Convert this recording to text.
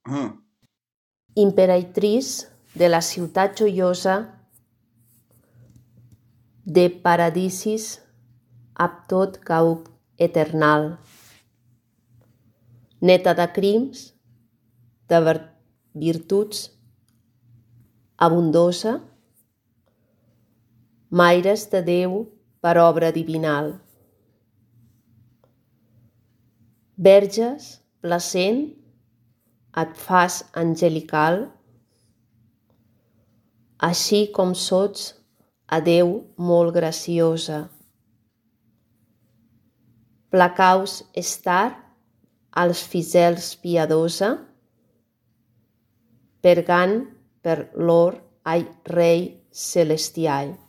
Imperatriz de la ciutat joiosa de paradisis ab tot gauc eternal, neta de crims, de virtuts abundosa, maires de Déu per obra divinal. Verges, placent, et fas angelical, així com sots a Déu molt graciosa. Placaus estar als fidels piadosa, pergant per l'or ai Rei celestial.